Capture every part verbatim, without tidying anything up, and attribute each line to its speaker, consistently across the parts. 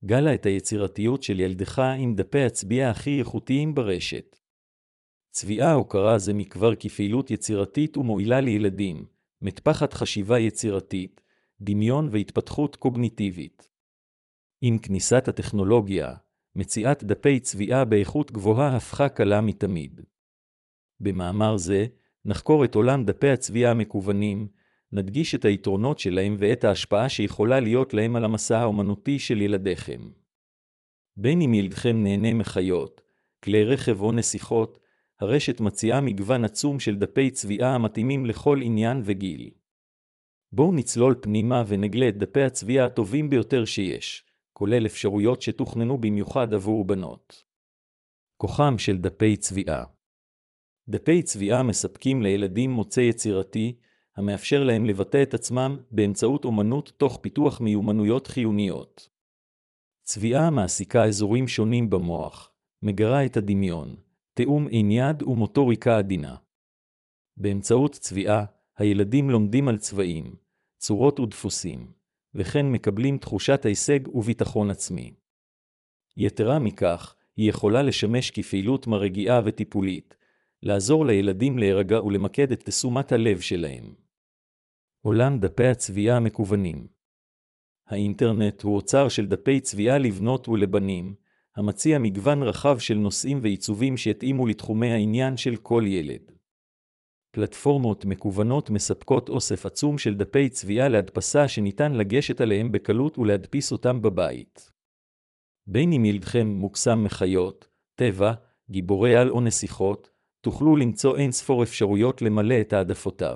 Speaker 1: גלה את היצירתיות של ילדך עם דפי הצביעה הכי איכותיים ברשת. צביעה הוקרה זה מכבר כפעילות יצירתית ומועילה לילדים, מטפחת חשיבה יצירתית, דמיון והתפתחות קוגניטיבית. עם כניסת הטכנולוגיה, מציאת דפי צביעה באיכות גבוהה הפכה קלה מתמיד. במאמר זה, נחקור את עולם דפי הצביעה המקוונים, נדגיש את היתרונות שלהם ואת ההשפעה שיכולה להיות להם על המסע האומנותי של ילדיכם. בין אם ילדכם נהנה מחיות, כלי רכב או נסיכות, הרשת מציעה מגוון עצום של דפי צביעה המתאימים לכל עניין וגיל. בואו נצלול פנימה ונגלה את דפי הצביעה הטובים ביותר שיש, כולל אפשרויות שתוכננו במיוחד עבור בנות. כוחם של דפי צביעה. דפי צביעה מספקים לילדים מוצא יצירתי, המאפשר להם לבטא את עצמם באמצעות אומנות תוך פיתוח מיומנויות חיוניות. צביעה מעסיקה אזורים שונים במוח, מגרה את הדמיון, תאום עין יד ומוטוריקה עדינה. באמצעות צביעה, הילדים לומדים על צבעים, צורות ודפוסים, וכן מקבלים תחושת הישג וביטחון עצמי. יתרה מכך, היא יכולה לשמש כפעילות מרגיעה וטיפולית, לעזור לילדים להירגע ולמקד את תשומת הלב שלהם. עולם דפי הצביעה המקוונים. האינטרנט הוא אוצר של דפי צביעה לבנות ולבנים, המציע מגוון רחב של נושאים ועיצובים שיתאימו לתחומי העניין של כל ילד. פלטפורמות מקוונות מספקות אוסף עצום של דפי צביעה להדפסה שניתן לגשת עליהם בקלות ולהדפיס אותם בבית. בין אם ילדכם מוקסם מחיות, טבע, גיבורי על או נסיכות, תוכלו למצוא אין ספור אפשרויות למלא את העדפותיו.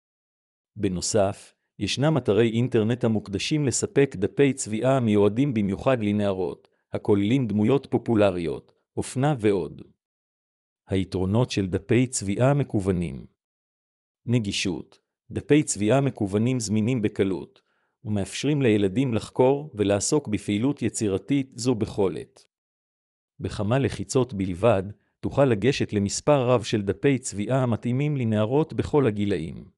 Speaker 1: בנוסף, ישנם אתרי אינטרנט המוקדשים לספק דפי צביעה המיועדים במיוחד לנערות, הכוללים דמויות פופולריות, אופנה ועוד. היתרונות של דפי צביעה מקוונים. נגישות. דפי צביעה מקוונים זמינים בקלות, ומאפשרים לילדים לחקור ולעסוק בפעילות יצירתית זו בכל עת. בכמה לחיצות בלבד, תוכל לגשת למספר רב של דפי צביעה המתאימים לנערות בכל הגילאים.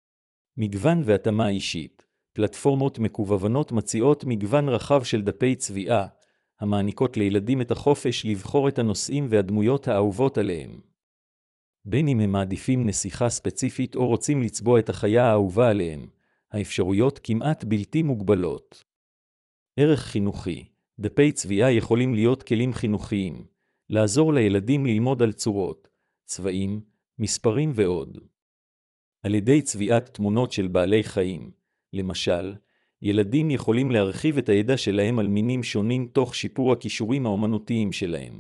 Speaker 1: מגוון והתאמה אישית. פלטפורמות מקוונות מציעות מגוון רחב של דפי צביעה, המעניקות לילדים את החופש לבחור את הנושאים והדמויות האהובות עליהם. בין אם הם מעדיפים נסיכה ספציפית או רוצים לצבוע את החיה האהובה עליהם, האפשרויות כמעט בלתי מוגבלות. ערך חינוכי. דפי צביעה יכולים להיות כלים חינוכיים, לעזור לילדים ללמוד על צורות, צבעים, מספרים ועוד. על ידי צביעת תמונות של בעלי חיים, למשל, ילדים יכולים להרחיב את הידע שלהם על מינים שונים תוך שיפור הכישורים האומנותיים שלהם.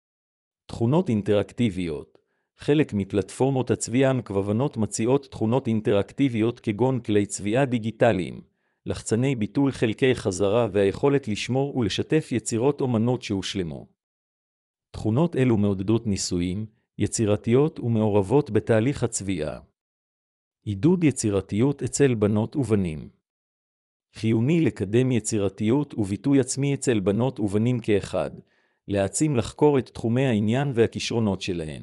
Speaker 1: תכונות אינטראקטיביות. חלק מפלטפורמות הצביעה המקוונות מציעות תכונות אינטראקטיביות כגון כלי צביעה דיגיטליים, לחצני ביטוי חלקי חזרה והיכולת לשמור ולשתף יצירות אומנות שהושלמו. תכונות אלו מעודדות ניסויים, יצירתיות ומעורבות בתהליך הצביעה. עידוד יצירתיות אצל בנות ובנים. חיוני לקדם יצירתיות וביטוי עצמי אצל בנות ובנים כאחד, להעצים לחקור את תחומי העניין והכישרונות שלהן.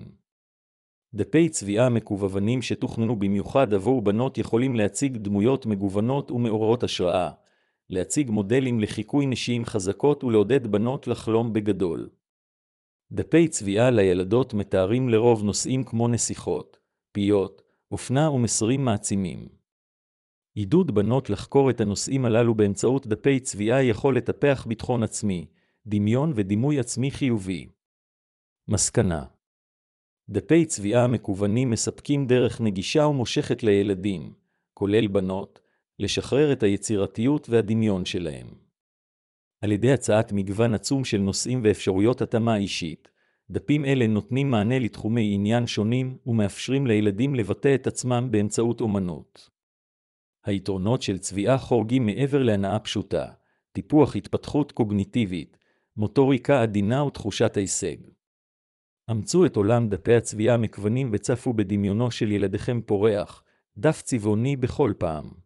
Speaker 1: דפי צביעה מקוונים שתוכננו במיוחד עבור בנות יכולים להציג דמויות מגוונות ומעוררות השראה, להציג מודלים לחיקוי נשים חזקות ולעודד בנות לחלום בגדול. דפי צביעה לילדות מתארים לרוב נושאים כמו נסיכות, פיות, אופנה ומסרים מעצימים. עידוד בנות לחקור את הנושאים הללו באמצעות דפי צביעה יכול לטפח ביטחון עצמי, דמיון ודימוי עצמי חיובי. מסקנה. דפי צביעה מקוונים מספקים דרך נגישה ומושכת לילדים, כולל בנות, לשחרר את היצירתיות והדמיון שלהם. על ידי הצעת מגוון עצום של נושאים ואפשרויות התאמה אישית, דפים אלה נותנים מענה לתחומי עניין שונים ומאפשרים לילדים לבטא את עצמם באמצעות אומנות. היתרונות של צביעה חורגים מעבר להנאה פשוטה, טיפוח התפתחות קוגניטיבית, מוטוריקה עדינה ותחושת הישג. אמצו את עולם דפי הצביעה המקוונים וצפו בדמיונו של ילדיכם פורח, דף צבעוני בכל פעם.